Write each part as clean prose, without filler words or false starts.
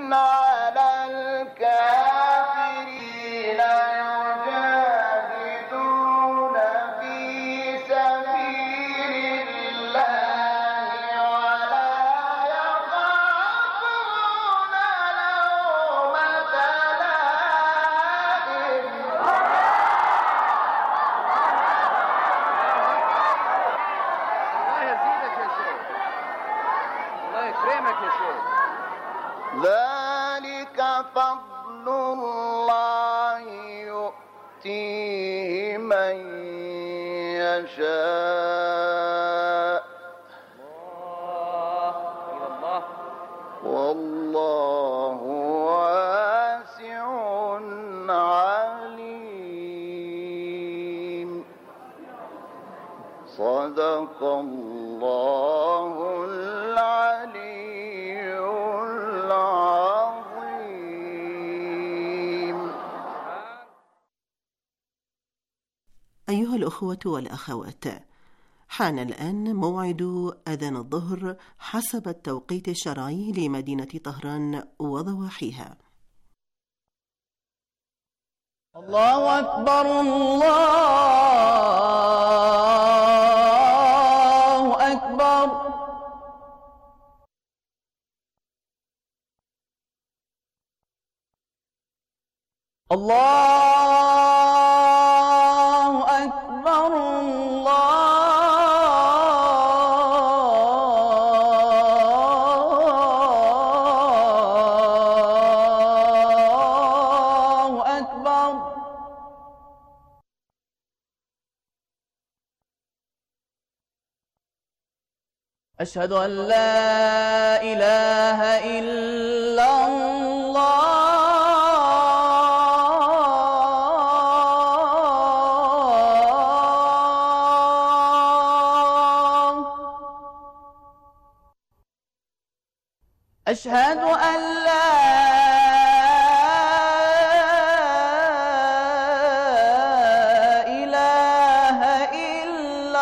على الكافرين يجاهدون في سبيل الله ولا يخافون لومة لائم. الله يزيدك يا شيخ، الله يكرمك يا شيخ. ذلك فضل الله يؤتيه من يشاء الله والله واسع عليم. صدق الله العلي العظيم. أيها الأخوة والأخوات، حان الآن موعد أذان الظهر حسب التوقيت الشرعي لمدينة طهران وضواحيها. الله أكبر الله أكبر. الله أكبر الله أكبر. أشهد أن لا إله إلا الله. أشهد أن لا إله إلا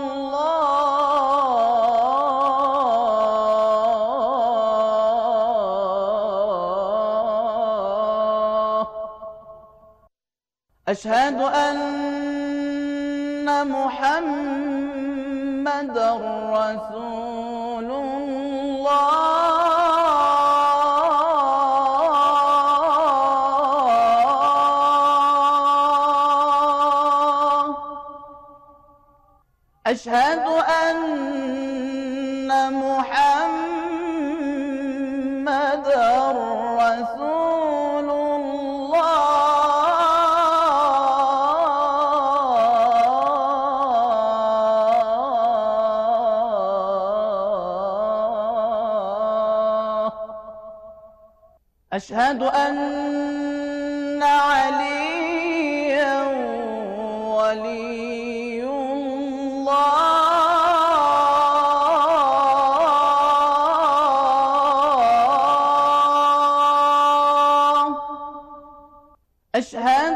الله. أشهد أن محمدًا رسول الله. أشهد أن محمدًا رسول الله. أشهد أن عليا ولي الله. أشهد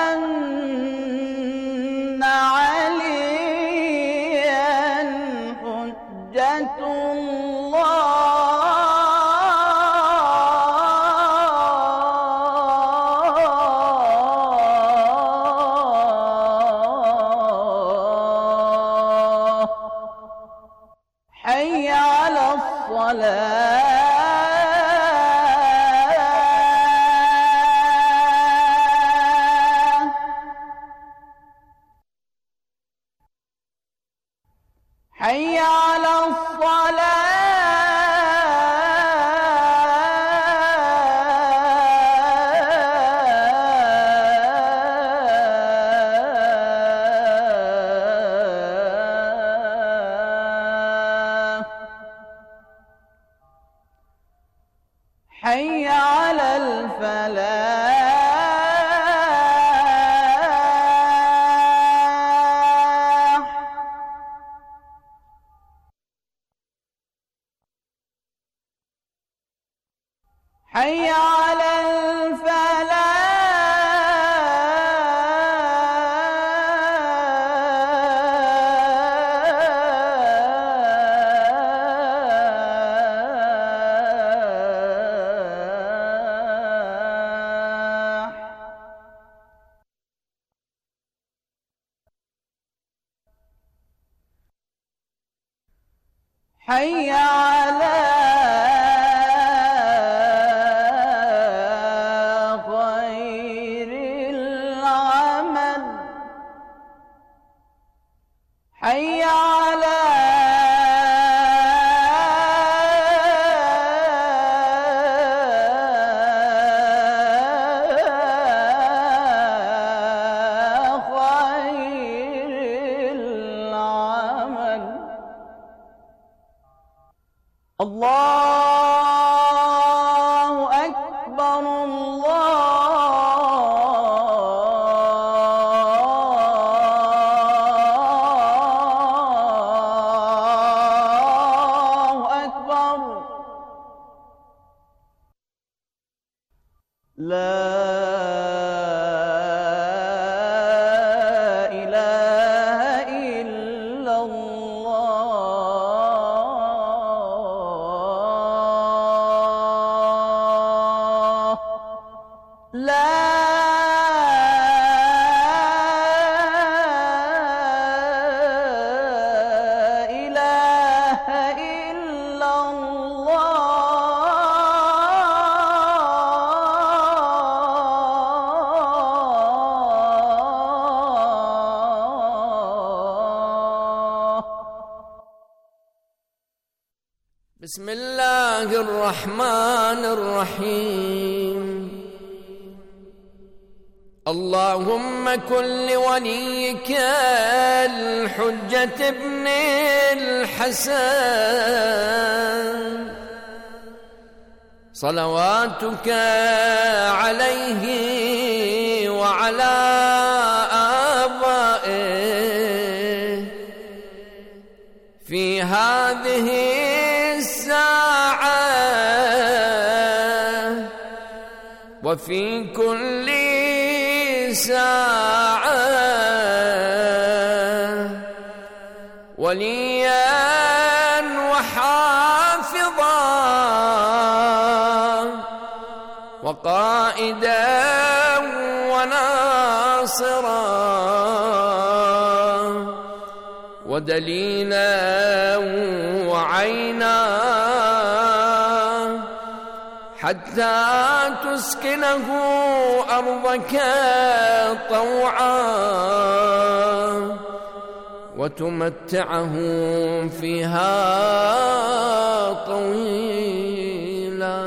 أن عليا حجة الله. حي على الصلاة. حي على الصلاة. حي على الفلاح. حي على الفلاح. حي على خير العمل حي على الله أكبر الله أكبر لا إله إلا الله لا إله إلا الله. بسم الله الرحمن الرحيم. اللهم كن لوليك الحجة ابن الحسن صلواتك عليه وعلى آبائه في هذه الساعة وفي كل ساعة وليا وحافظا وقائدا وناصرا ودليلا وعينا حتى تسكنه أرضك طوعا وتمتعه فيها طويلا.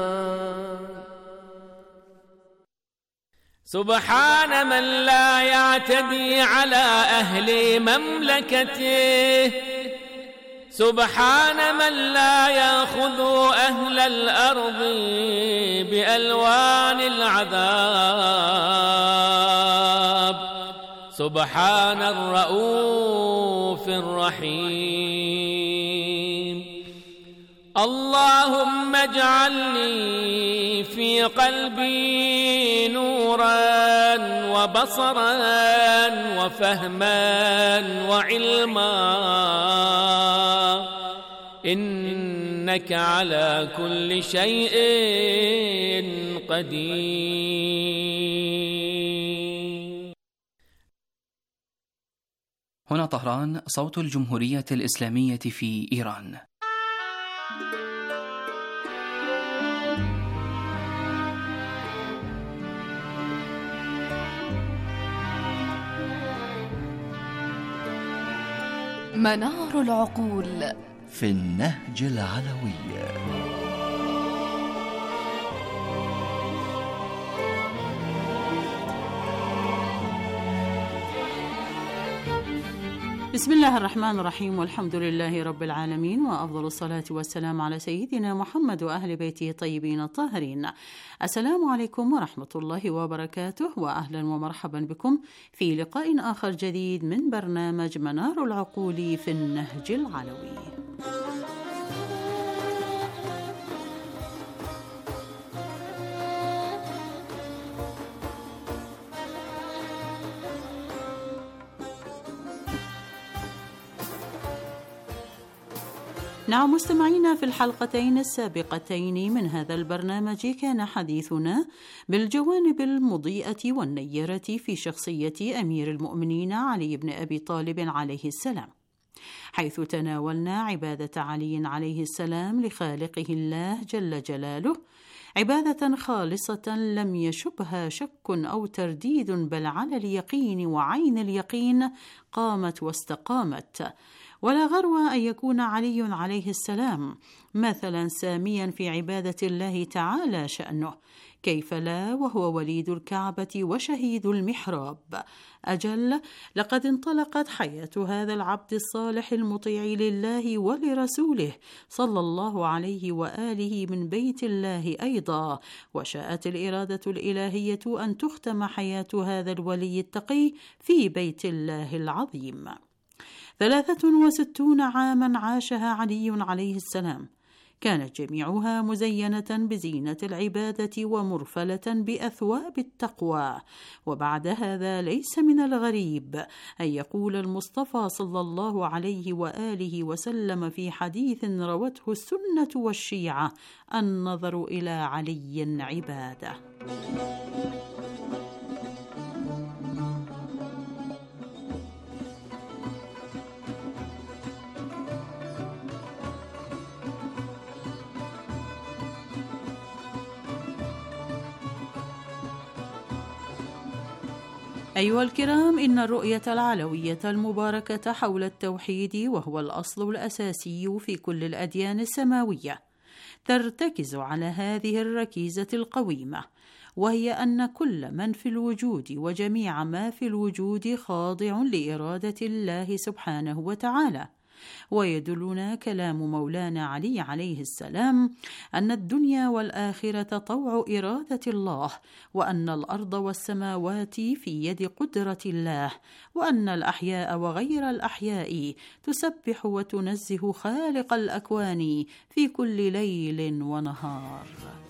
سبحان من لا يعتدي على أهل مملكته، سبحان من لا يأخذ أهل الأرض بألوان العذاب، سبحان الرؤوف الرحيم. اللهم اجعلني في قلبي نورا وبصرا وفهما وعلما، إنك على كل شيء قدير. هنا طهران، صوت الجمهورية الإسلامية في إيران. منار العقول في النهج العلوي. بسم الله الرحمن الرحيم، والحمد لله رب العالمين، وأفضل الصلاة والسلام على سيدنا محمد وأهل بيته الطيبين الطاهرين. السلام عليكم ورحمة الله وبركاته، وأهلا ومرحبا بكم في لقاء آخر جديد من برنامج منار العقول في النهج العلوي. نعم مستمعينا، في الحلقتين السابقتين من هذا البرنامج كان حديثنا بالجوانب المضيئة والنيرة في شخصية أمير المؤمنين علي بن أبي طالب عليه السلام. حيث تناولنا عبادة علي عليه السلام لخالقه الله جل جلاله، عبادة خالصة لم يشبها شك أو ترديد، بل على اليقين وعين اليقين قامت واستقامت. ولا غرو أن يكون علي عليه السلام مثلا ساميا في عبادة الله تعالى شأنه، كيف لا وهو وليد الكعبة وشهيد المحراب. أجل، لقد انطلقت حياة هذا العبد الصالح المطيع لله ولرسوله صلى الله عليه وآله من بيت الله أيضا، وشاءت الإرادة الإلهية أن تختم حياة هذا الولي التقي في بيت الله العظيم. 63 عاما عاشها علي عليه السلام، كانت جميعها مزينة بزينة العبادة ومرفلة بأثواب التقوى. وبعد هذا ليس من الغريب أن يقول المصطفى صلى الله عليه وآله وسلم في حديث روته السنة والشيعة: النظر إلى علي عبادة. أيها الكرام، إن الرؤية العلوية المباركة حول التوحيد، وهو الأصل الأساسي في كل الأديان السماوية، ترتكز على هذه الركيزة القويمة، وهي أن كل من في الوجود وجميع ما في الوجود خاضع لإرادة الله سبحانه وتعالى. ويدلنا كلام مولانا علي عليه السلام أن الدنيا والآخرة طوع إرادة الله، وأن الأرض والسماوات في يد قدرة الله، وأن الأحياء وغير الأحياء تسبح وتنزه خالق الأكوان في كل ليل ونهار.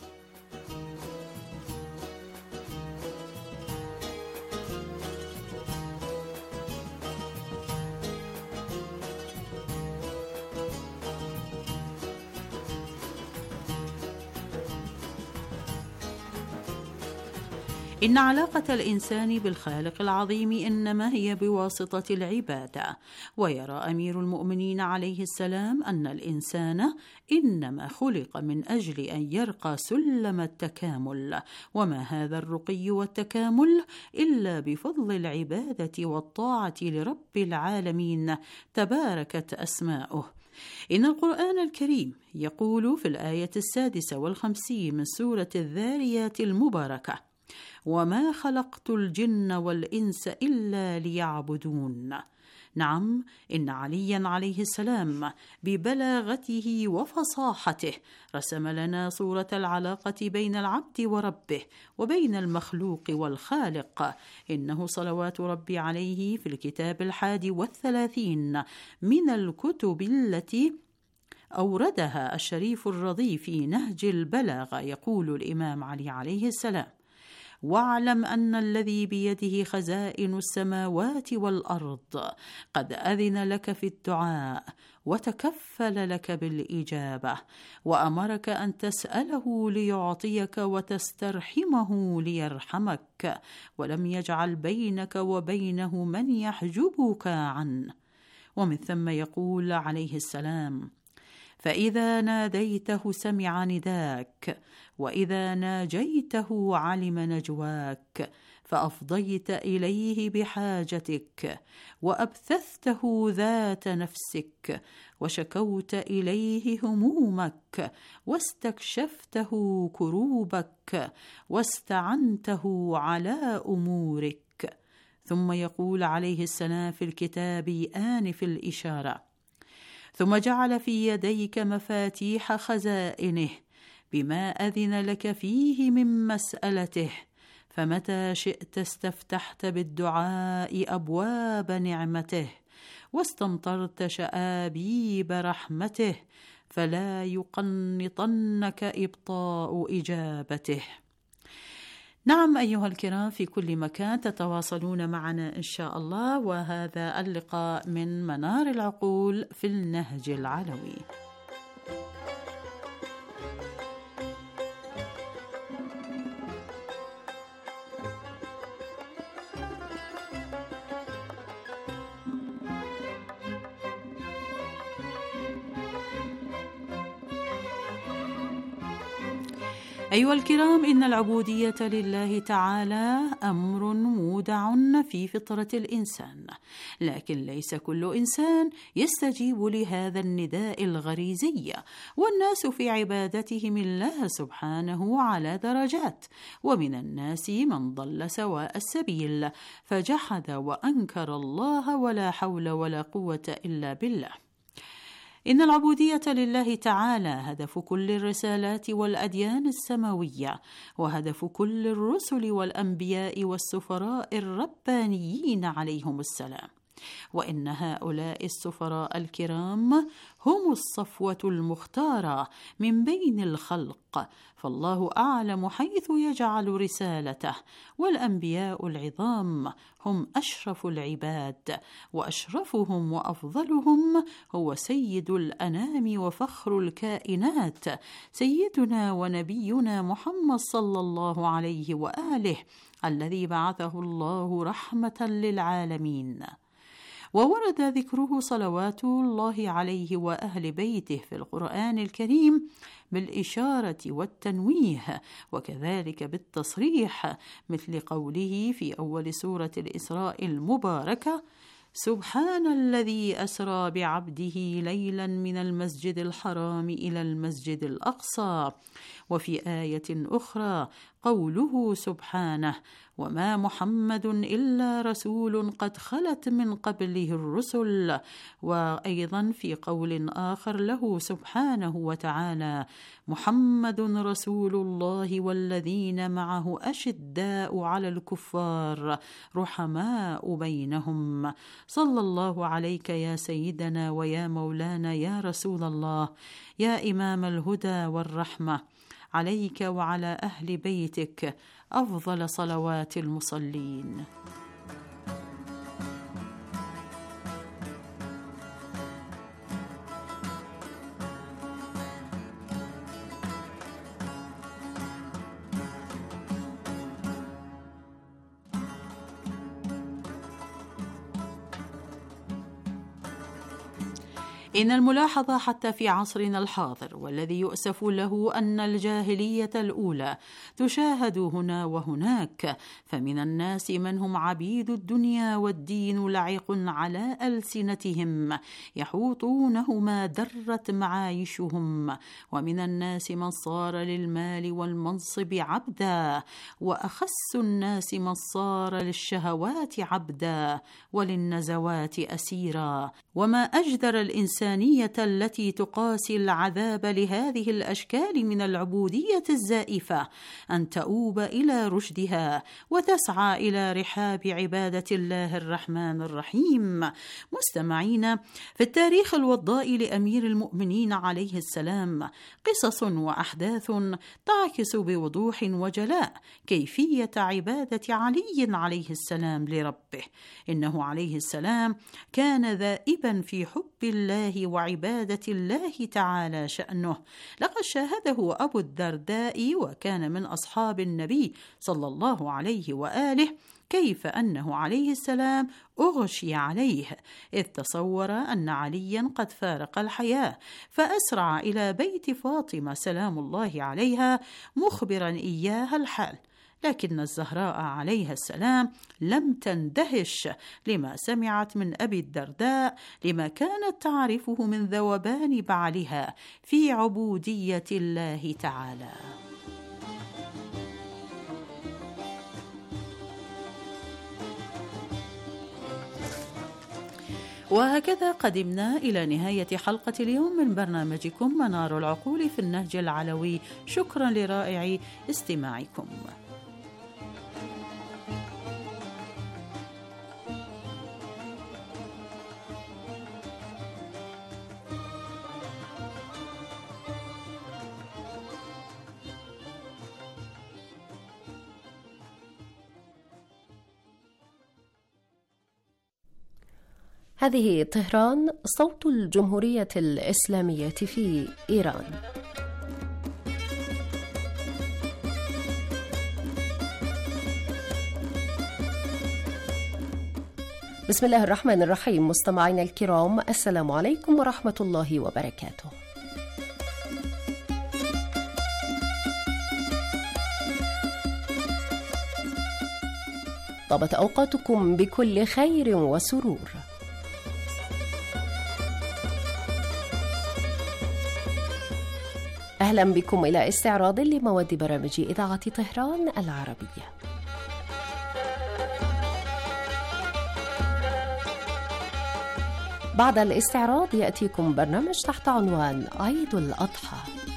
إن علاقة الإنسان بالخالق العظيم إنما هي بواسطة العبادة. ويرى أمير المؤمنين عليه السلام أن الإنسان إنما خلق من أجل أن يرقى سلم التكامل، وما هذا الرقي والتكامل إلا بفضل العبادة والطاعة لرب العالمين تباركت أسماؤه. إن القرآن الكريم يقول في الآية 56 من سورة الذاريات المباركة: وما خلقت الجن والإنس إلا ليعبدون. نعم، إن عليا عليه السلام ببلاغته وفصاحته رسم لنا صورة العلاقة بين العبد وربه، وبين المخلوق والخالق. إنه صلوات ربي عليه في الكتاب 31 من الكتب التي أوردها الشريف الرضي في نهج البلاغة، يقول الإمام علي عليه السلام: واعلم أن الذي بيده خزائن السماوات والأرض قد أذن لك في الدعاء وتكفل لك بالإجابة، وأمرك أن تسأله ليعطيك وتسترحمه ليرحمك، ولم يجعل بينك وبينه من يحجبك عنه. ومن ثم يقول عليه السلام: فإذا ناديته سمع نداك، وإذا ناجيته علم نجواك، فأفضيت إليه بحاجتك، وأبثثته ذات نفسك، وشكوت إليه همومك، واستكشفته كروبك، واستعنته على أمورك. ثم يقول عليه السلام في الكتاب آنف الإشارة: ثم جعل في يديك مفاتيح خزائنه بما أذن لك فيه من مسألته، فمتى شئت استفتحت بالدعاء أبواب نعمته، واستمطرت شآبيب رحمته، فلا يقنطنك إبطاء إجابته. نعم أيها الكرام، في كل مكان تتواصلون معنا إن شاء الله، وهذا اللقاء من منار العقول في النهج العلوي. أيها الكرام، إن العبودية لله تعالى أمر مودع في فطرة الإنسان، لكن ليس كل إنسان يستجيب لهذا النداء الغريزي، والناس في عبادتهم الله سبحانه على درجات، ومن الناس من ضل سواء السبيل فجحد وأنكر الله ولا حول ولا قوة إلا بالله. إن العبودية لله تعالى هدف كل الرسالات والأديان السماوية، وهدف كل الرسل والأنبياء والسفراء الربانيين عليهم السلام، وإن هؤلاء السفراء الكرام هم الصفوة المختارة من بين الخلق، فالله أعلم حيث يجعل رسالته، والأنبياء العظام هم أشرف العباد، وأشرفهم وأفضلهم هو سيد الأنام وفخر الكائنات، سيدنا ونبينا محمد صلى الله عليه وآله، الذي بعثه الله رحمة للعالمين. وورد ذكره صلوات الله عليه وأهل بيته في القرآن الكريم بالإشارة والتنويه، وكذلك بالتصريح، مثل قوله في أول سورة الإسراء المباركة: سبحان الذي أسرى بعبده ليلا من المسجد الحرام إلى المسجد الأقصى. وفي آية أخرى قوله سبحانه: وما محمد إلا رسول قد خلت من قبله الرسل. وأيضا في قول آخر له سبحانه وتعالى: محمد رسول الله والذين معه أشداء على الكفار رحماء بينهم. صلى الله عليك يا سيدنا ويا مولانا يا رسول الله، يا إمام الهدى والرحمة، عليك وعلى أهل بيتك أفضل صلوات المصلين. إن الملاحظة حتى في عصرنا الحاضر، والذي يؤسف له أن الجاهلية الأولى تشاهد هنا وهناك، فمن الناس من هم عبيد الدنيا والدين لعق على ألسنتهم يحوطونه ما درت معايشهم، ومن الناس من صار للمال والمنصب عبدا، وأخس الناس من صار للشهوات عبدا وللنزوات أسيرا. وما أجدر الإنسانية التي تقاسي العذاب لهذه الأشكال من العبودية الزائفة أن تؤوب إلى رشدها وتسعى إلى رحاب عبادة الله الرحمن الرحيم. مستمعين، في التاريخ الوضاء لأمير المؤمنين عليه السلام قصص وأحداث تعكس بوضوح وجلاء كيفية عبادة علي عليه السلام لربه. إنه عليه السلام كان ذائبا في حب الله وعبادة الله تعالى شأنه. لقد شاهده أبو الدرداء وكان من أصحاب النبي صلى الله عليه وآله كيف أنه عليه السلام أغشي عليه، إذ تصور أن عليا قد فارق الحياة، فأسرع إلى بيت فاطمة سلام الله عليها مخبرا إياها الحال. لكن الزهراء عليها السلام لم تندهش لما سمعت من أبي الدرداء، لما كانت تعرفه من ذوبان بعلها في عبودية الله تعالى. وهكذا قدمنا إلى نهاية حلقة اليوم من برنامجكم منار العقول في النهج العلوي. شكرا لرائع استماعكم. هذه طهران، صوت الجمهورية الإسلامية في إيران. بسم الله الرحمن الرحيم. مستمعينا الكرام، السلام عليكم ورحمة الله وبركاته. طابت أوقاتكم بكل خير وسرور. أهلا بكم إلى استعراض لمواد برامج إذاعة طهران العربية. بعد الاستعراض يأتيكم برنامج تحت عنوان عيد الأضحى.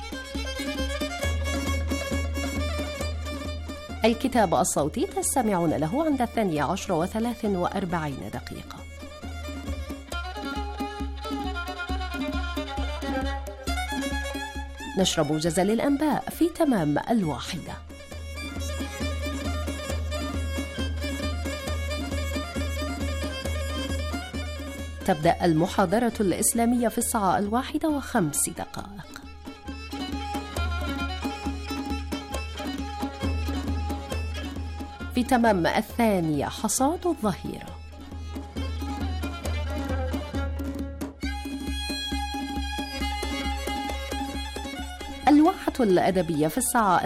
الكتاب الصوتي تستمعون له عند 12:43 دقيقة. نشرب جزل الأنباء في تمام 1:00. تبدأ المحاضرة الإسلامية في 1:01:05. في تمام 2:00 حصاد الظهيرة. الواحة الأدبية في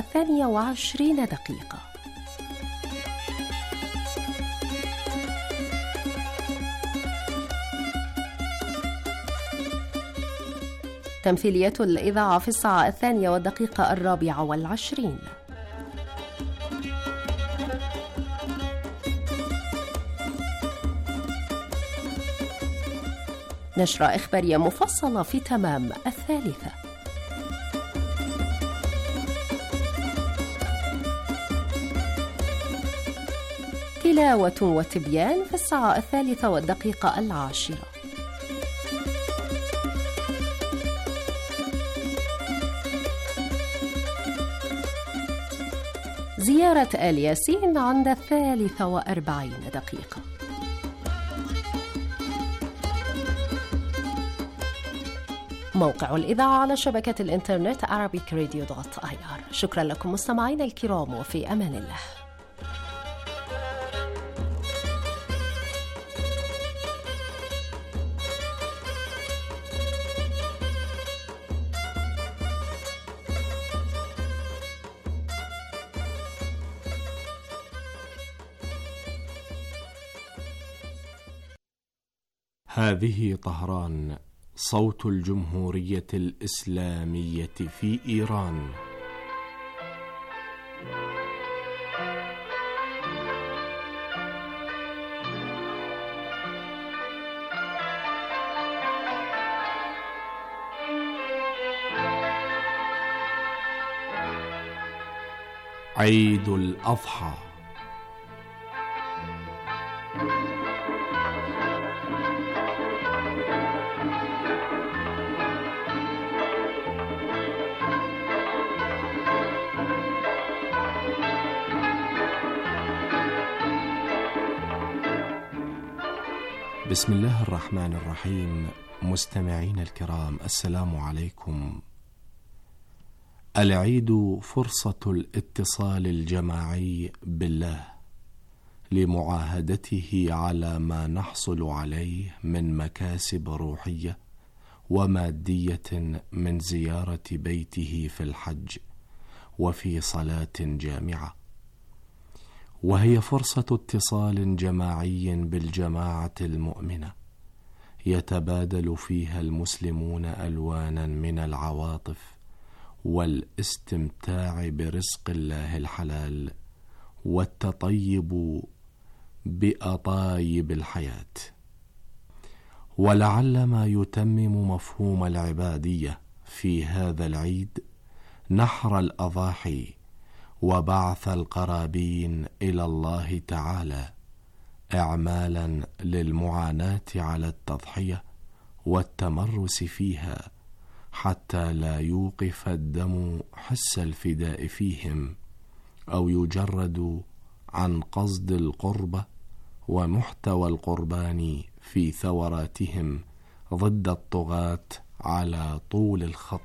2:22. تمثيلية الإذاعة في 2:04:24. نشرة إخبارية مفصلة في تمام 3:00. تلاوة وتبيان في 3:10. زيارة آل ياسين عند 43:40. موقع الإذاعة على شبكة الإنترنت arabicradio.ir. شكرا لكم مستمعينا الكرام، وفي أمان الله. هذه طهران، صوت الجمهورية الإسلامية في إيران. عيد الأضحى. بسم الله الرحمن الرحيم. مستمعين الكرام، السلام عليكم. العيد فرصة الاتصال الجماعي بالله لمعاهدته على ما نحصل عليه من مكاسب روحية ومادية من زيارة بيته في الحج وفي صلاة جامعة، وهي فرصة اتصال جماعي بالجماعة المؤمنة يتبادل فيها المسلمون ألوانا من العواطف والاستمتاع برزق الله الحلال والتطيب بأطايب الحياة. ولعل ما يتمم مفهوم العبادية في هذا العيد نحر الأضاحي وبعث القرابين إلى الله تعالى إعمالا للمعاناة على التضحية والتمرس فيها، حتى لا يوقف الدم حس الفداء فيهم أو يجرد عن قصد القربة ومحتوى القربان في ثوراتهم ضد الطغاة على طول الخط.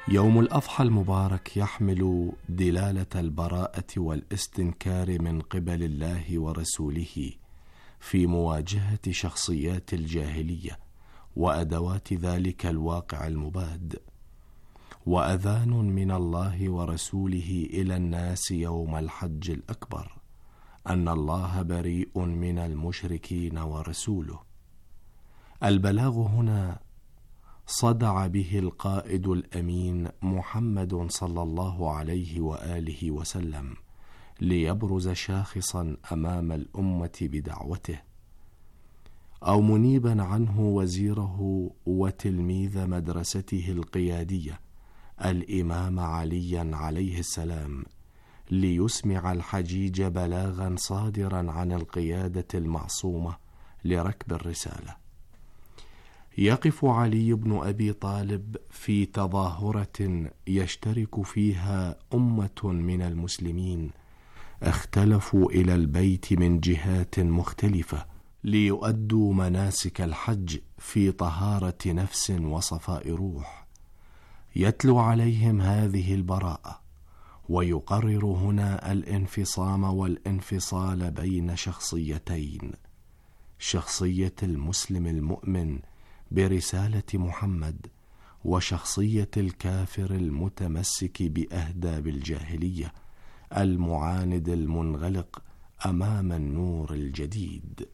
يوم الأضحى المبارك يحمل دلالة البراءة والاستنكار من قبل الله ورسوله في مواجهة شخصيات الجاهلية وأدوات ذلك الواقع المباد، وأذان من الله ورسوله إلى الناس يوم الحج الأكبر أن الله بريء من المشركين ورسوله. البلاغ هنا صدع به القائد الأمين محمد صلى الله عليه وآله وسلم ليبرز شاخصا أمام الأمة بدعوته، أو منيبا عنه وزيره وتلميذ مدرسته القيادية الإمام عليا عليه السلام، ليسمع الحجيج بلاغا صادرا عن القيادة المعصومة لركب الرسالة. يقف علي بن أبي طالب في تظاهرة يشترك فيها أمة من المسلمين اختلفوا إلى البيت من جهات مختلفة ليؤدوا مناسك الحج في طهارة نفس وصفاء روح. يتلو عليهم هذه البراءة ويقرر هنا الانفصام والانفصال بين شخصيتين: شخصية المسلم المؤمن برسالة محمد، وشخصية الكافر المتمسك بأهداب الجاهلية المعاند المنغلق أمام النور الجديد.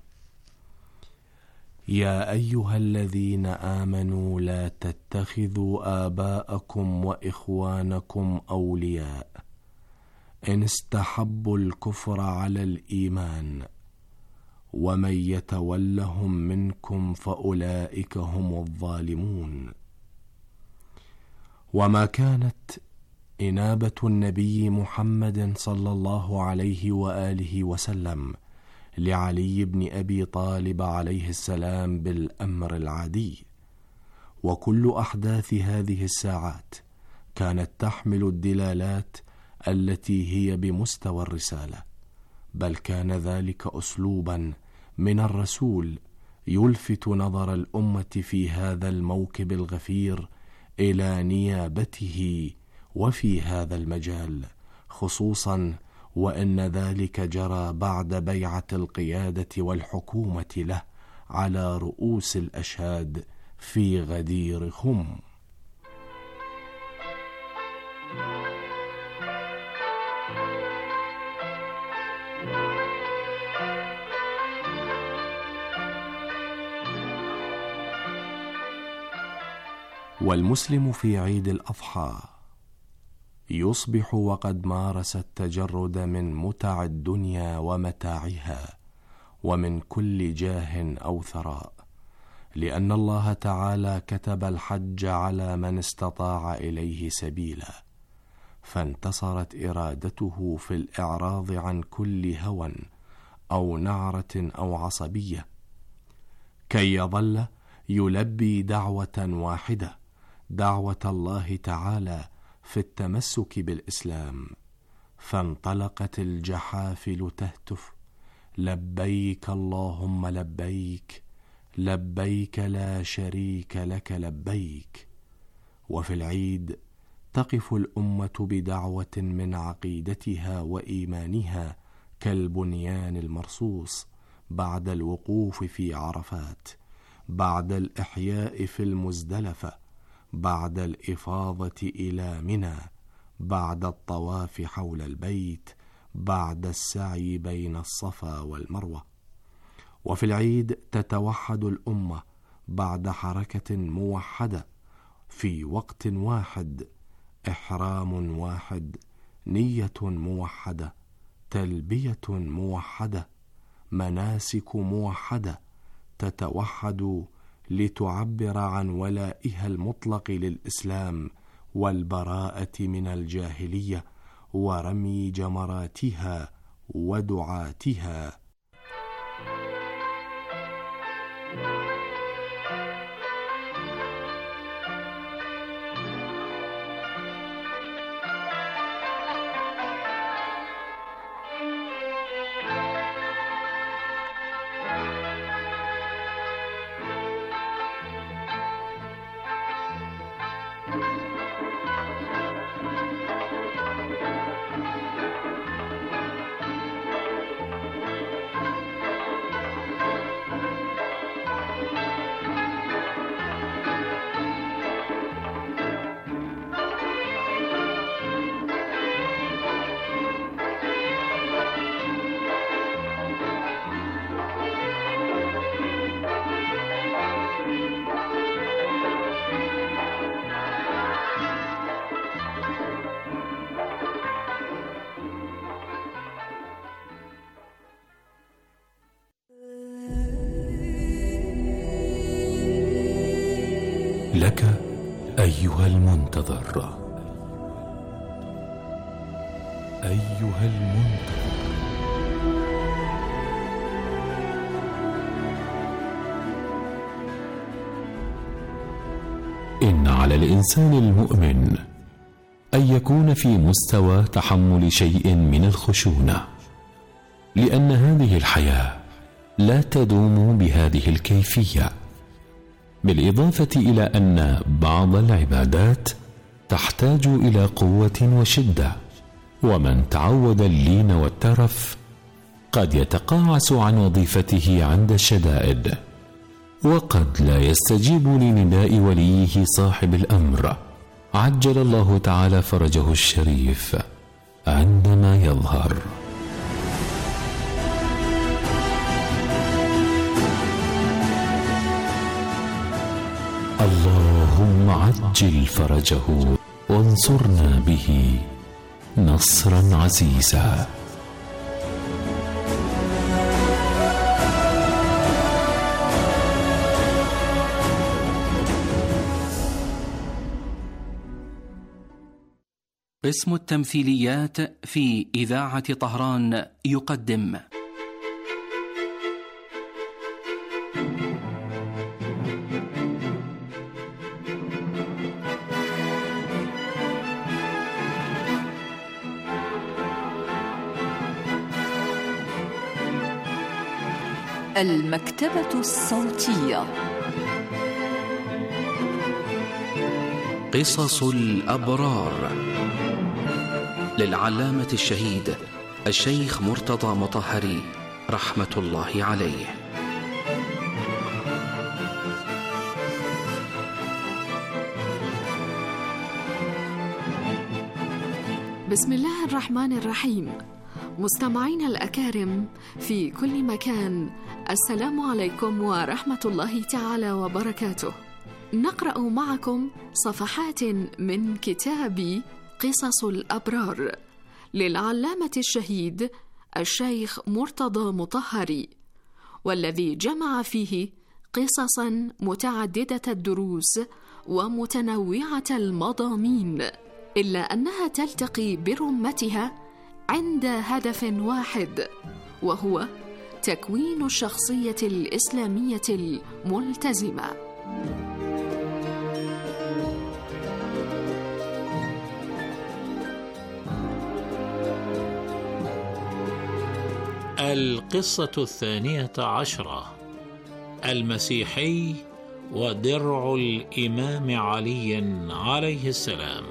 يا أيها الذين آمنوا لا تتخذوا آباءكم وإخوانكم أولياء إن استحبوا الكفر على الإيمان ومن يتولهم منكم فأولئك هم الظالمون. وما كانت إنابة النبي محمد صلى الله عليه وآله وسلم لعلي بن أبي طالب عليه السلام بالأمر العادي، وكل أحداث هذه الساعات كانت تحمل الدلالات التي هي بمستوى الرسالة، بل كان ذلك أسلوبا من الرسول يلفت نظر الأمة في هذا الموكب الغفير إلى نيابته وفي هذا المجال، خصوصا وأن ذلك جرى بعد بيعة القيادة والحكومة له على رؤوس الأشهاد في غدير خم. والمسلم في عيد الأضحى يصبح وقد مارس التجرد من متع الدنيا ومتاعها ومن كل جاه أو ثراء، لأن الله تعالى كتب الحج على من استطاع إليه سبيلا، فانتصرت إرادته في الإعراض عن كل هوى أو نعرة أو عصبية، كي يظل يلبي دعوة واحدة، دعوة الله تعالى في التمسك بالإسلام. فانطلقت الجحافل تهتف: لبيك اللهم لبيك، لبيك لا شريك لك لبيك. وفي العيد تقف الأمة بدعوة من عقيدتها وإيمانها كالبنيان المرصوص بعد الوقوف في عرفات، بعد الإحياء في المزدلفة، بعد الإفاضة إلى منى، بعد الطواف حول البيت، بعد السعي بين الصفا والمروة. وفي العيد تتوحد الأمة بعد حركة موحدة في وقت واحد، إحرام واحد، نية موحدة، تلبية موحدة، مناسك موحدة، تتوحد لتعبر عن ولائها المطلق للإسلام والبراءة من الجاهلية ورمي جمراتها ودعاتها. لك أيها المنتظر، أيها المنتظر. إن على الإنسان المؤمن أن يكون في مستوى تحمل شيء من الخشونة، لأن هذه الحياة لا تدوم بهذه الكيفية، بالإضافة إلى أن بعض العبادات تحتاج إلى قوة وشدة، ومن تعود اللين والترف قد يتقاعس عن وظيفته عند الشدائد، وقد لا يستجيب لنداء وليه صاحب الأمر عجل الله تعالى فرجه الشريف عندما يظهر. اللهم عجل فرجه وانصرنا به نصرا عزيزا. قسم التمثيليات في إذاعة طهران يقدم المكتبة الصوتية. قصص الأبرار للعلامة الشهيد الشيخ مرتضى مطهري رحمة الله عليه. بسم الله الرحمن الرحيم. مستمعين الأكارم في كل مكان، السلام عليكم ورحمة الله تعالى وبركاته. نقرأ معكم صفحات من كتاب قصص الأبرار للعلامة الشهيد الشيخ مرتضى مطهري، والذي جمع فيه قصصا متعددة الدروس ومتنوعة المضامين، إلا أنها تلتقي برمتها عند هدف واحد، وهو تكوين الشخصية الإسلامية الملتزمة. القصة 12: المسيحي ودرع الإمام علي عليه السلام.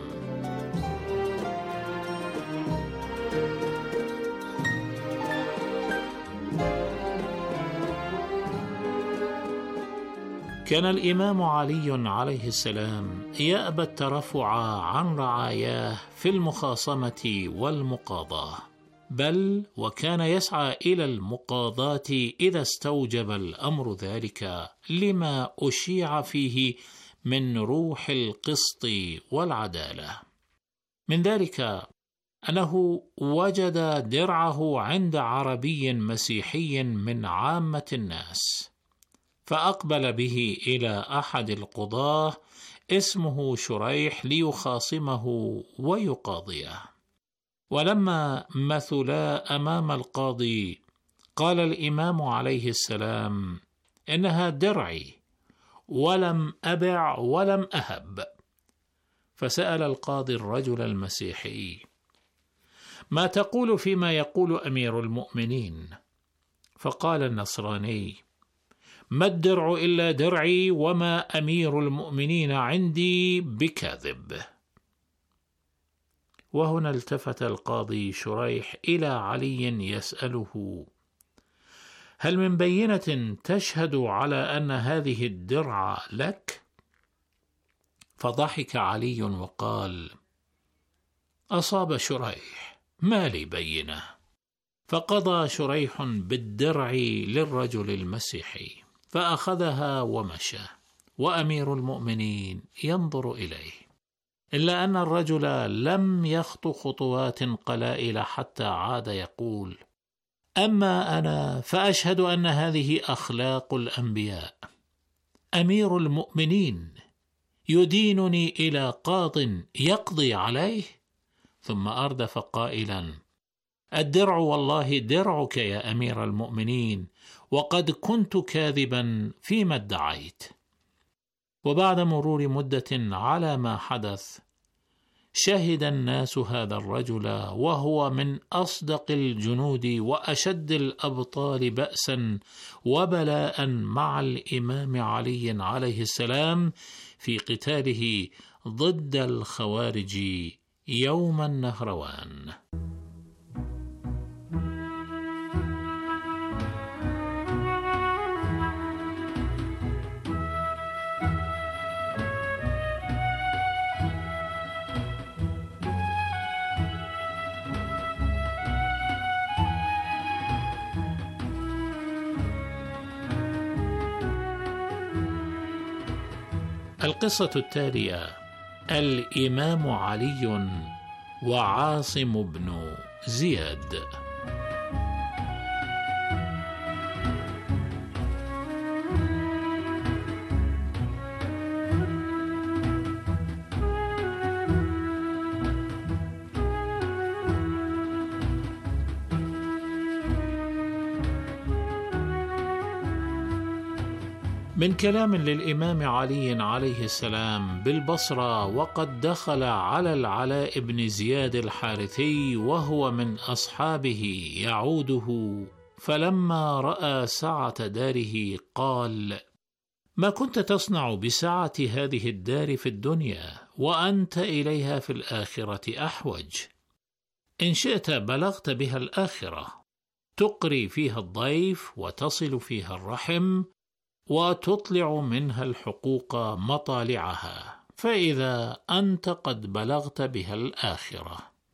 كان الإمام علي عليه السلام يأبى الترفع عن رعاياه في المخاصمة والمقاضاة، بل وكان يسعى إلى المقاضاة إذا استوجب الأمر ذلك، لما أشيع فيه من روح القسط والعدالة. من ذلك أنه وجد درعه عند عربي مسيحي من عامة الناس، فأقبل به إلى أحد القضاة اسمه شريح ليخاصمه ويقاضيه. ولما مثلا أمام القاضي قال الإمام عليه السلام: إنها درعي ولم أبع ولم أهب. فسأل القاضي الرجل المسيحي: ما تقول فيما يقول أمير المؤمنين؟ فقال النصراني: ما الدرع إلا درعي، وما أمير المؤمنين عندي بكاذب. وهنا التفت القاضي شريح إلى علي يسأله: هل من بينة تشهد على أن هذه الدرع لك؟ فضحك علي وقال: أصاب شريح، ما لي بينة. فقضى شريح بالدرع للرجل المسيحي، فأخذها ومشى، وأمير المؤمنين ينظر إليه، إلا أن الرجل لم يخطو خطوات قلائل حتى عاد يقول: أما أنا فأشهد أن هذه أخلاق الأنبياء. أمير المؤمنين يدينني إلى قاض يقضي عليه؟ ثم أردف قائلا: الدرع والله درعك يا أمير المؤمنين، وقد كنت كاذبا فيما ادعيت. وبعد مرور مدة على ما حدث، شهد الناس هذا الرجل وهو من أصدق الجنود وأشد الأبطال بأسا وبلاء مع الإمام علي عليه السلام في قتاله ضد الخوارج يوم النهروان. القصة التالية: الإمام علي وعاصم بن زياد. من كلام للإمام علي عليه السلام بالبصرة، وقد دخل على العلاء بن زياد الحارثي وهو من أصحابه يعوده، فلما رأى سعة داره قال: ما كنت تصنع بسعة هذه الدار في الدنيا وأنت إليها في الآخرة أحوج؟ إن شئت بلغت بها الآخرة، تقري فيها الضيف وتصل فيها الرحم وتطلع منها الحقوق مطالعها، فإذا أنت قد بلغت بها الآخرة.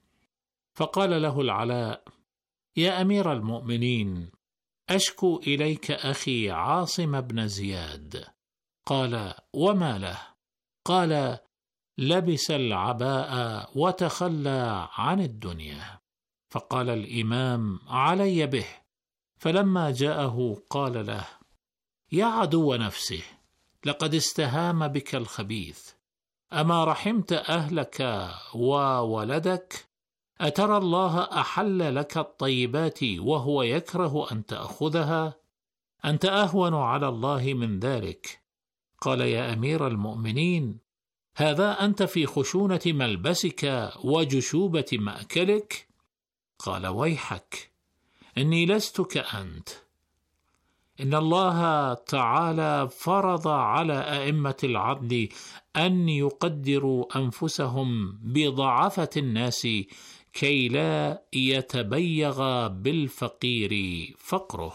فقال له العلاء: يا أمير المؤمنين، أشكو إليك أخي عاصم بن زياد. قال: وما له؟ قال: لبس العباء وتخلى عن الدنيا. فقال الإمام: علي به. فلما جاءه قال له: يا عدو نفسه، لقد استهام بك الخبيث، أما رحمت أهلك وولدك؟ أترى الله أحل لك الطيبات وهو يكره أن تأخذها؟ أنت أهون على الله من ذلك. قال: يا أمير المؤمنين، هذا أنت في خشونة ملبسك وجشوبة مأكلك؟ قال: ويحك، إني لست كأنت. إن الله تعالى فرض على أئمة العدل أن يقدروا أنفسهم بضعفة الناس كي لا يتبيغ بالفقير فقره.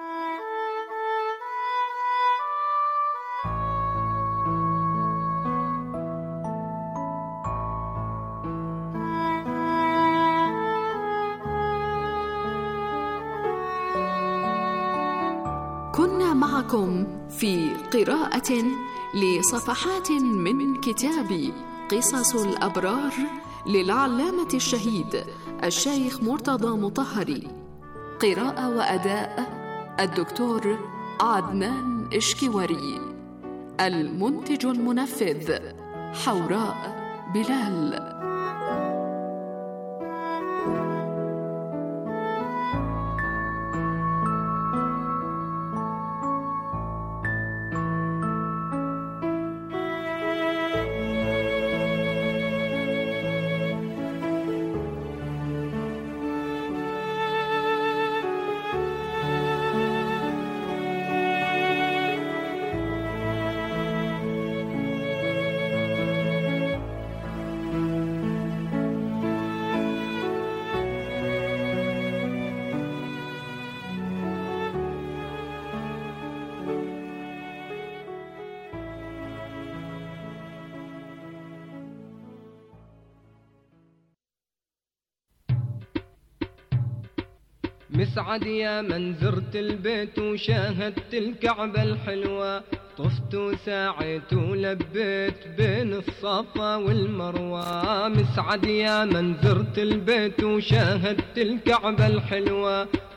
كنا معكم في قراءة لصفحات من كتاب قصص الأبرار للعلامة الشهيد الشيخ مرتضى مطهري، قراءة وأداء الدكتور عدنان إشكواري، المنتج المنفذ حوراء بلال. مسعد يا من زرت البيت وشاهدت الكعبة الحلوة، طفت وسعيت ولبيت بين الصفا والمروة. مسعد يا من زرت البيت وشاهدت الكعبة الحلوة،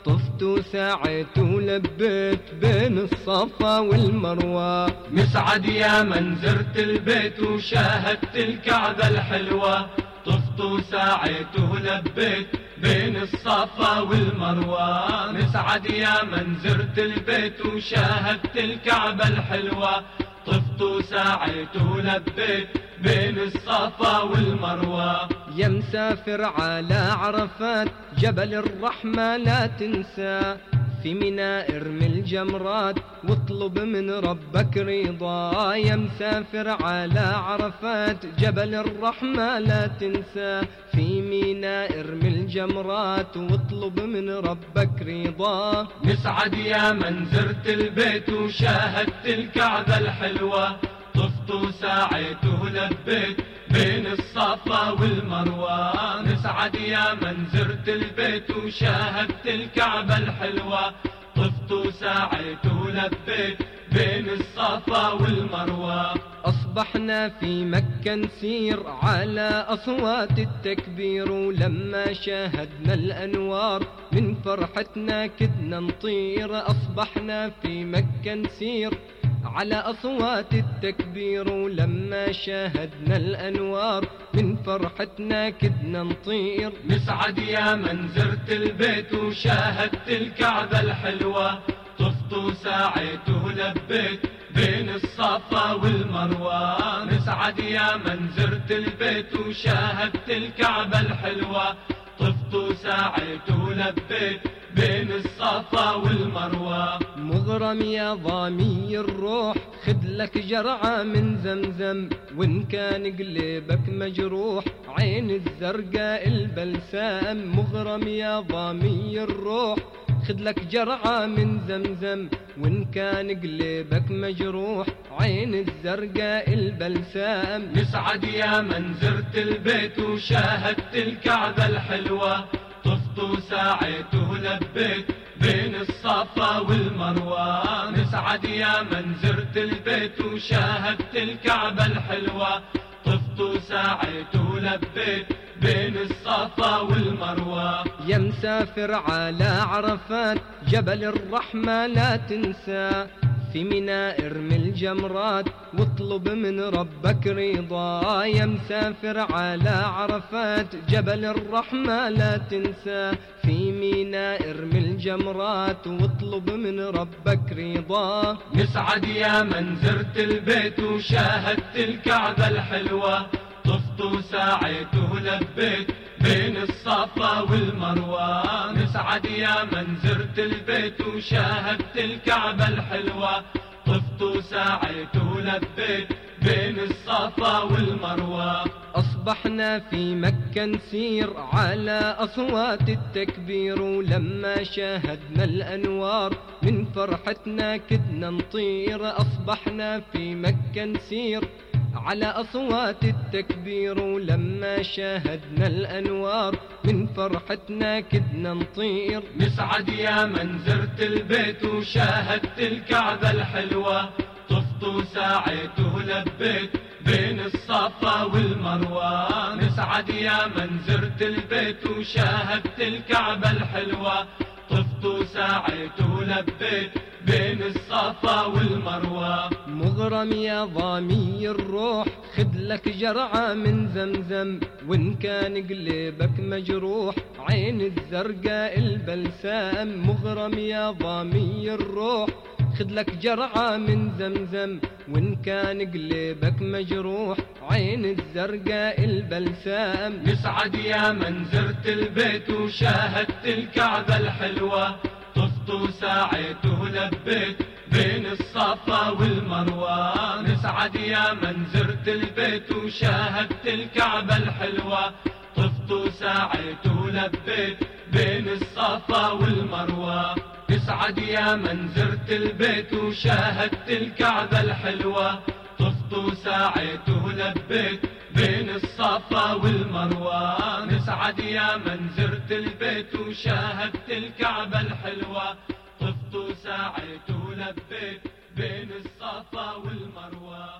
طفت وسعيت ولبيت بين الصفا والمروة. مسعد يا من زرت البيت وشاهدت الكعبة الحلوة، طفت وسعيت ولبيت بين الصفا والمروة. مسعد يا من زرت البيت وشاهدت الكعبة الحلوة، طفت وسعيت ولبيت بين الصفا والمروة. يا مسافر على عرفات جبل الرحمة لا تنسى، في منى ارمي الجمرات واطلب من ربك رضا. يا مسافر على عرفات جبل الرحمة لا تنسى، في منى ارمي الجمرات واطلب من ربك رضا. مسعد يا من زرت البيت وشاهدت الكعبة الحلوة، طفت وسعيت ولبيت بين الصفا والمروة. مسعد يا من زرت البيت وشاهدت الكعبة الحلوة، طفت وسعيت ولبيت بين الصفا والمروة. أصبحنا في مكة نسير على أصوات التكبير، ولما شاهدنا الأنوار من فرحتنا كدنا نطير. أصبحنا في مكة نسير على أصوات التكبير، ولما شاهدنا الأنوار من فرحتنا كدنا نطير. مسعد يا من زرت البيت وشاهدت الكعبة الحلوة، طفت وسعيت ولبيت بين الصفا والمروة. مسعد يا من زرت البيت وشاهدت الكعبة الحلوة، طفت وسعيت ولبيت بين الصفا والمروة. مغرم يا ضامي الروح خد لك جرعة من زمزم، وإن كان قلبك مجروح عين الزرقاء البلسام. مغرم يا ضامي الروح خد لك جرعة من زمزم، وإن كان قلبك مجروح عين الزرقاء البلسام. مسعد يا من زرت البيت وشاهدت الكعبة الحلوة، طفت وسعيت ولبيت بين الصفا والمروة. مسعد يا من زرت البيت وشاهدت الكعبة الحلوة، طفت وسعيت ولبيت بين الصفا والمروة. يا مسافر على عرفات جبل الرحمة لا تنسى، في منى ارمي الجمرات واطلب من ربك رضا. يا مسافر على عرفات جبل الرحمة لا تنسى، في منى ارمي الجمرات واطلب من ربك رضا. مسعد يا من زرت البيت وشاهدت الكعبة الحلوة، طفت وسعيت ولبيت بين الصفا والمروة. مسعد يا من زرت البيت وشاهدت الكعبة الحلوة، طفت وسعيت ولبيت بين الصفا والمروة. أصبحنا في مكة نسير على أصوات التكبير، ولما شاهدنا الأنوار من فرحتنا كدنا نطير. أصبحنا في مكة نسير على أصوات التكبير، ولما شاهدنا الأنوار من فرحتنا كدنا نطير. مسعد يا من زرت البيت وشاهدت الكعبة الحلوة، طفت وسعيت ولبيت بين الصفا والمروة. مسعد يا من زرت البيت وشاهدت الكعبة الحلوة، طفت وسعيت ولبيت بين الصفا والمروة. مغرم يا ضامي الروح خد لك جرعة من زمزم، وإن كان قلبك مجروح عين الزرقاء البلسام. مغرم يا ضامي الروح خد لك جرعة من زمزم، وإن كان قلبك مجروح عين الزرقاء البلسام. مسعد يا من زرت البيت وشاهدت الكعبة الحلوة، طفت وسعيت ولبيت بين الصفا والمروة. مسعد يا من زرت البيت وشاهدت الكعبة الحلوة، طفت وسعيت ولبيت بين الصفا والمروة. مسعد يا من زرت البيت وشاهدت الكعبة الحلوة، طفت وسعيت ولبيت بين الصفا والمروة. مسعد يا من زرت البيت وشاهدت الكعبة الحلوة، طفت وسعيت ولبيت بين الصفا والمروة.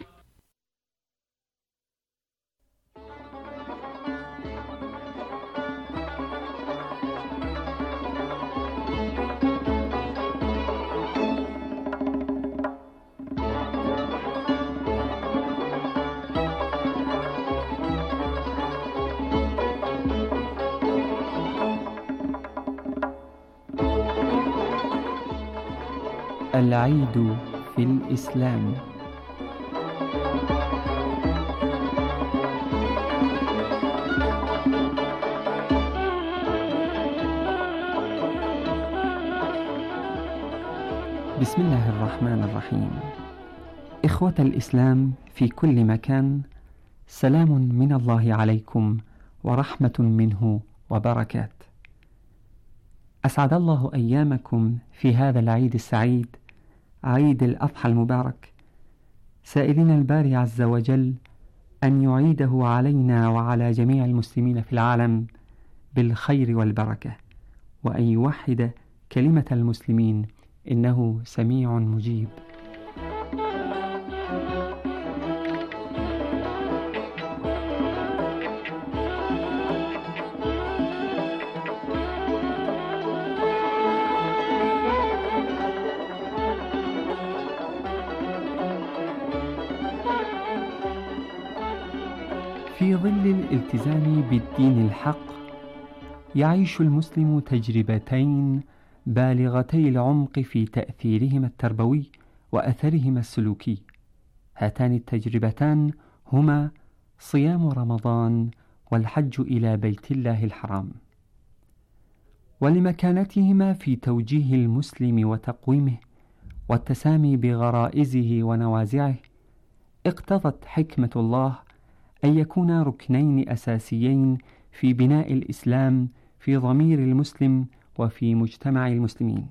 العيد في الإسلام. بسم الله الرحمن الرحيم. إخوة الإسلام في كل مكان، سلام من الله عليكم ورحمة منه وبركات. أسعد الله أيامكم في هذا العيد السعيد، عيد الأضحى المبارك، سائلين الباري عز وجل أن يعيده علينا وعلى جميع المسلمين في العالم بالخير والبركة، وأن يوحد كلمة المسلمين، إنه سميع مجيب. في ظل الالتزام بالدين الحق يعيش المسلم تجربتين بالغتي العمق في تأثيرهما التربوي وأثرهما السلوكي. هاتان التجربتان هما صيام رمضان والحج إلى بيت الله الحرام. ولمكانتهما في توجيه المسلم وتقويمه والتسامي بغرائزه ونوازعه، اقتضت حكمة الله أن يكونا ركنين أساسيين في بناء الإسلام في ضمير المسلم وفي مجتمع المسلمين.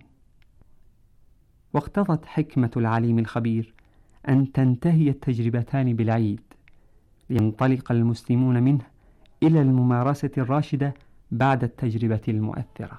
واقتضت حكمة العليم الخبير أن تنتهي التجربتان بالعيد، لينطلق المسلمون منه إلى الممارسة الراشدة بعد التجربة المؤثرة.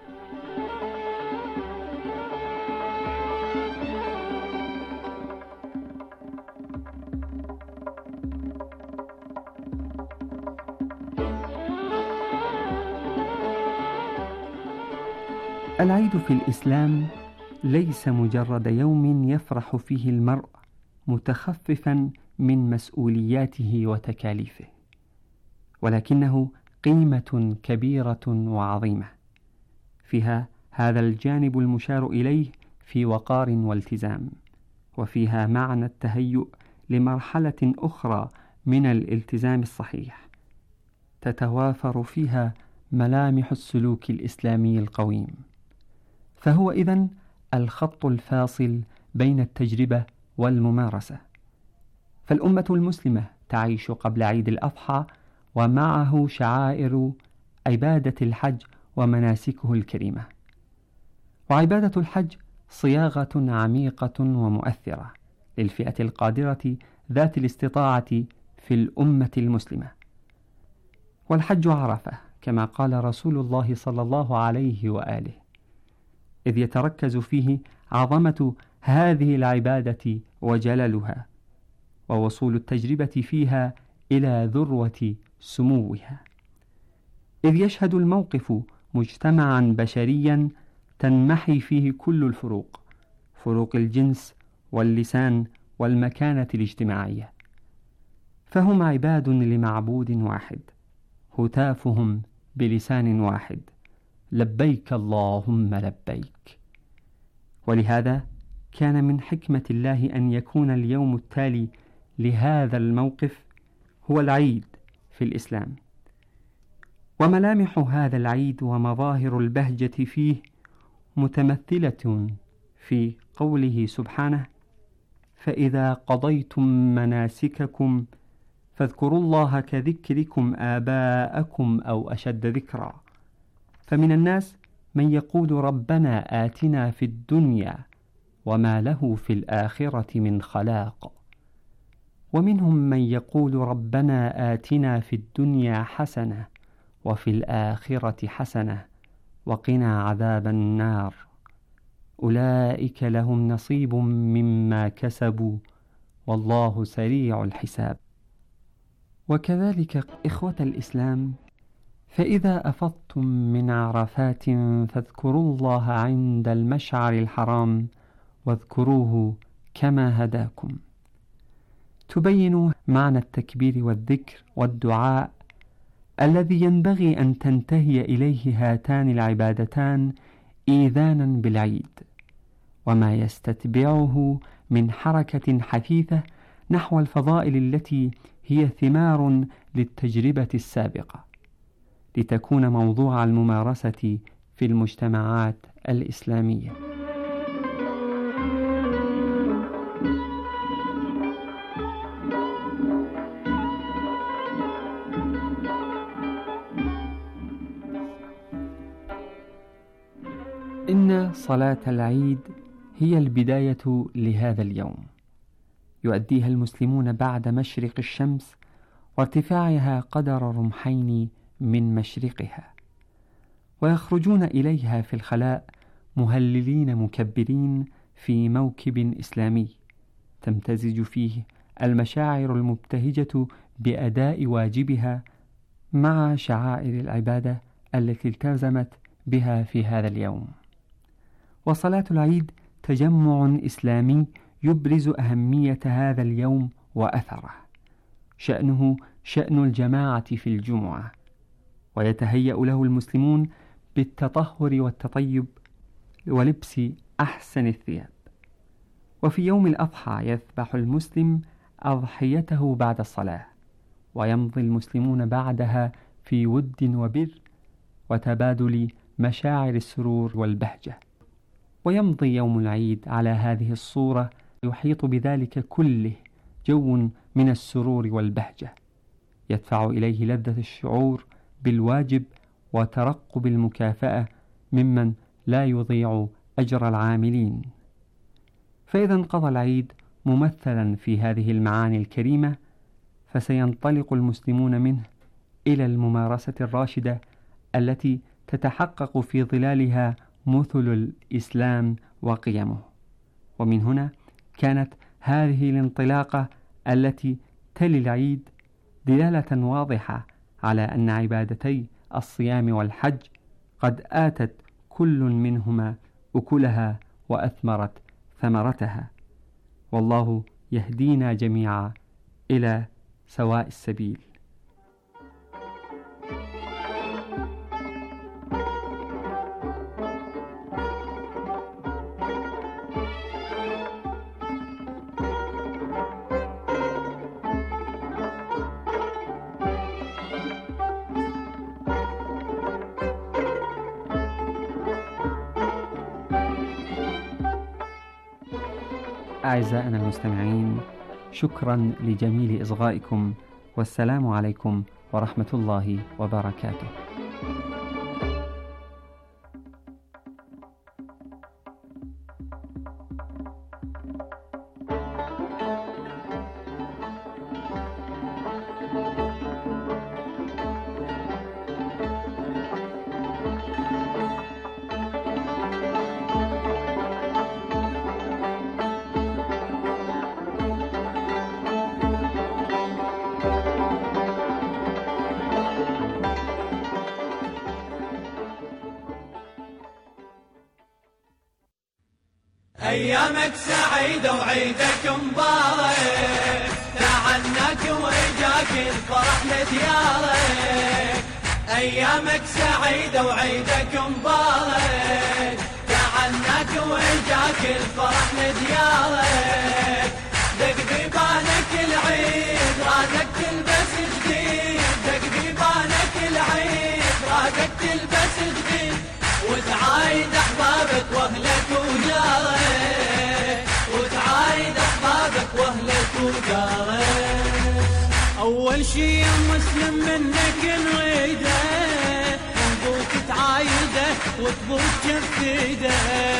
العيد في الإسلام ليس مجرد يوم يفرح فيه المرء متخففا من مسؤولياته وتكاليفه، ولكنه قيمة كبيرة وعظيمة، فيها هذا الجانب المشار إليه في وقار والتزام، وفيها معنى التهيؤ لمرحلة أخرى من الالتزام الصحيح، تتوافر فيها ملامح السلوك الإسلامي القويم. فهو إذن الخط الفاصل بين التجربة والممارسة. فالأمة المسلمة تعيش قبل عيد الأضحى ومعه شعائر عبادة الحج ومناسكه الكريمة. وعبادة الحج صياغة عميقة ومؤثرة للفئة القادرة ذات الاستطاعة في الأمة المسلمة. والحج عرفة، كما قال رسول الله صلى الله عليه وآله، إذ يتركز فيه عظمة هذه العبادة وجلالها، ووصول التجربة فيها إلى ذروة سموها، إذ يشهد الموقف مجتمعا بشريا تنمحي فيه كل الفروق، فروق الجنس واللسان والمكانة الاجتماعية، فهم عباد لمعبود واحد، هتافهم بلسان واحد، لبيك اللهم لبيك. ولهذا كان من حكمة الله أن يكون اليوم التالي لهذا الموقف هو العيد في الإسلام. وملامح هذا العيد ومظاهر البهجة فيه متمثلة في قوله سبحانه: فإذا قضيتم مناسككم فاذكروا الله كذكركم آباءكم أو أشد ذكرا. فمن الناس من يقول ربنا آتنا في الدنيا وما له في الآخرة من خلاق، ومنهم من يقول ربنا آتنا في الدنيا حسنة وفي الآخرة حسنة وقنا عذاب النار، أولئك لهم نصيب مما كسبوا والله سريع الحساب. وكذلك إخوة الإسلام، فإذا أفضتم من عرفات فاذكروا الله عند المشعر الحرام واذكروه كما هداكم، تبين معنى التكبير والذكر والدعاء الذي ينبغي أن تنتهي إليه هاتان العبادتان إيذانا بالعيد، وما يستتبعه من حركة حثيثة نحو الفضائل التي هي ثمار للتجربة السابقة، لتكون موضوع الممارسة في المجتمعات الإسلامية. إن صلاة العيد هي البداية لهذا اليوم، يؤديها المسلمون بعد مشرق الشمس وارتفاعها قدر رمحين من مشرقها، ويخرجون إليها في الخلاء مهللين مكبرين في موكب إسلامي تمتزج فيه المشاعر المبتهجة بأداء واجبها مع شعائر العبادة التي التزمت بها في هذا اليوم. وصلاة العيد تجمع إسلامي يبرز أهمية هذا اليوم وأثره، شأنه شأن الجماعة في الجمعة، ويتهيأ له المسلمون بالتطهر والتطيب ولبس أحسن الثياب. وفي يوم الأضحى يذبح المسلم أضحيته بعد الصلاة، ويمضي المسلمون بعدها في ود وبر وتبادل مشاعر السرور والبهجة. ويمضي يوم العيد على هذه الصورة، يحيط بذلك كله جو من السرور والبهجة يدفع إليه لذة الشعور بالواجب وترقب المكافأة ممن لا يضيع أجر العاملين. فإذا انقضى العيد ممثلا في هذه المعاني الكريمة، فسينطلق المسلمون منه إلى الممارسة الراشدة التي تتحقق في ظلالها مثل الإسلام وقيمه. ومن هنا كانت هذه الانطلاقة التي تلي العيد دلالة واضحة على أن عبادتي الصيام والحج قد آتت كل منهما أكلها وأثمرت ثمرتها، والله يهدينا جميعا إلى سواء السبيل. أعزائنا المستمعين، شكرا لجميل إصغائكم، والسلام عليكم ورحمة الله وبركاته. أيامك سعيدة وعيدك مبارك، تعناك وإجاك الفرح لديارك. أيامك سعيدة وعيدك مبارك، تعناك وإجاك الفرح لديارك. دق بيبانك العيد رادك تلبس جديد، دق بيبانك العيد رادك تلبس جديد، وتعايد أحبابك وأهلك وجارك، وتعايد أحبابك وأهلك وجارك. أول شي يا مسلم منك نريده، نبوك تعايده وتبوك جفيده.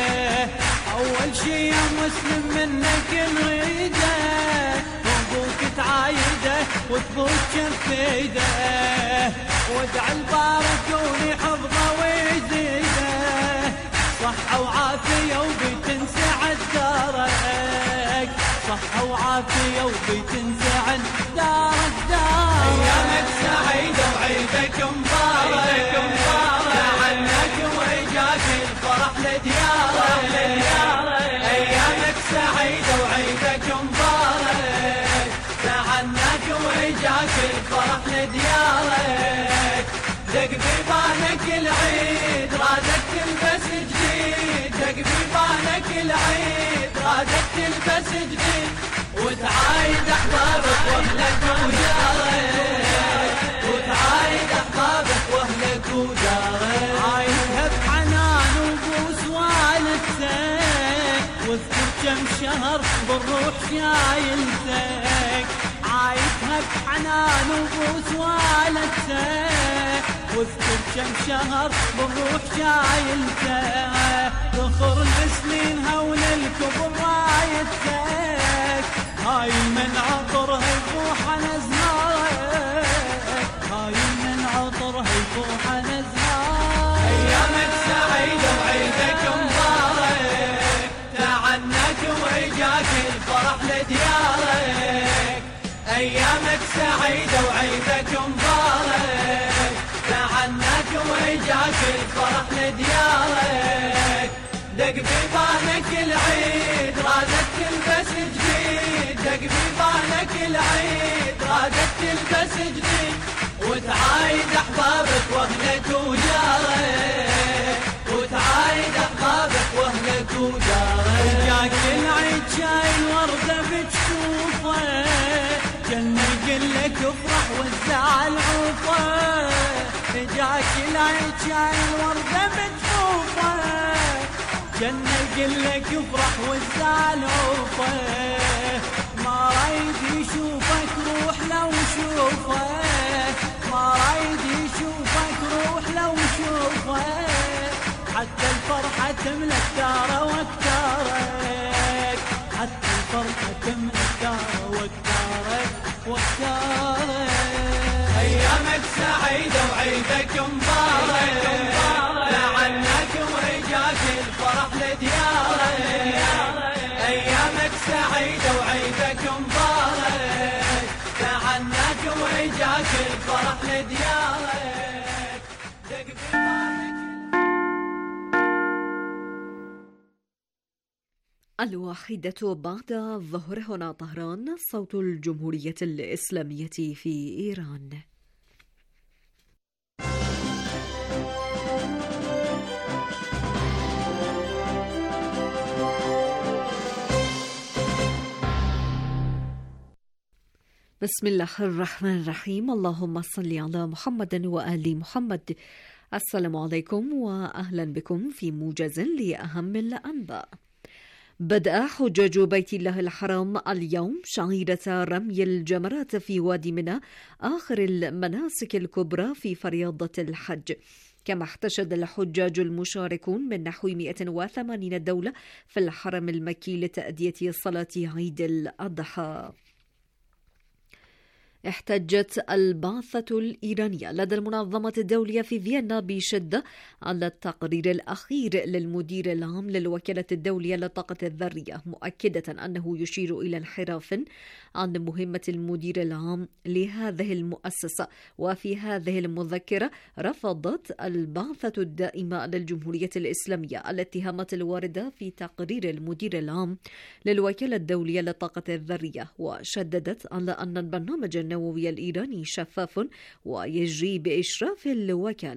أول شي يا مسلم منك نريده، نبوك تعايده وتبوك جفيده. وادع البارك ولحفظه ويزيده، صحة وعافية وبيت سعد دارك، صحة وعافية وبيت سعد دارك دارك. أيامك سعيدة وعيدك مبارك، تعناك وإجاك الفرح لديارك. أيامك سعيدة وعيدك مبارك، تعناك وإجاك الفرح لديارك. دق بيبانك العيد رادك تلبس جديد، دق بيبانك العيد رادك تلبس جديد، وتعايد احبابك واهلك ودارك، وتعايد احبابك واهلك ودارك، عايدها بحنان وبوس والدتك، واذكر كم شهر بالروح شايلتك، عايدها بحنان وبوس والدتك، واذكر كم شهر بالروح شايلتك، ذخر لسنينها وللكبر رايتك، هاي من عطرها يفوح نزهارك، هاي من عطرها يفوح نزهارك. ايامك سعيدة وعيدك مبارك، تعنك واجاك الفرح لديارك، ايامك سعيدة وعيدك مبارك، تعنك واجاك الفرح لديارك، دق بيبانك العيد رادك تلبس جديد، دق بيبانك العيد رادك تلبس جديد، وتعايد احبابك واهلك وجارك، وتعايد احبابك واهلك وجارك، جاك العيد شايل وردة بجفوفه، جن يقلك افرح والزعل عوفه، جاك العيد شايل وردة بجفوفه، جن يقلك افرح والزعل عوفه، ما رايد يشوفك روح لو شوفه، ما رايد يشوفك روح لو شوفه، حتى الفرحة تملك داره واكتارك، حتى الفرحة تملك داره واكتارك واكتارك. ايامك سعيدة وعيدك مبارك، لعنك واجاك الفرح لديارك، ايامك سعيدة وعيدك مبارك، لعنك واجاك الفرح لديارك، دق بيبانك. الواحدة بعد الظهر، هنا طهران، صوت الجمهورية الإسلامية في إيران. بسم الله الرحمن الرحيم، اللهم صل على محمد وآل محمد. السلام عليكم وأهلا بكم في موجز لأهم الأنباء. بدأ حجاج بيت الله الحرام اليوم شعيرة رمي الجمرات في وادي منى، آخر المناسك الكبرى في فريضة الحج. كما احتشد الحجاج المشاركون من نحو 180 دولة في الحرم المكي لتأدية صلاة عيد الأضحى. احتجت البعثة الإيرانية لدى المنظمة الدولية في فيينا بشدة على التقرير الأخير للمدير العام للوكالة الدولية للطاقة الذرية، مؤكدة أنه يشير إلى انحراف عن مهمة المدير العام لهذه المؤسسة. وفي هذه المذكرة رفضت البعثة الدائمة للجمهورية الإسلامية الاتهامات الواردة في تقرير المدير العام للوكالة الدولية للطاقة الذرية، وشددت على أن البرنامج النووي الإيراني شفاف ويجري بإشراف الوكالة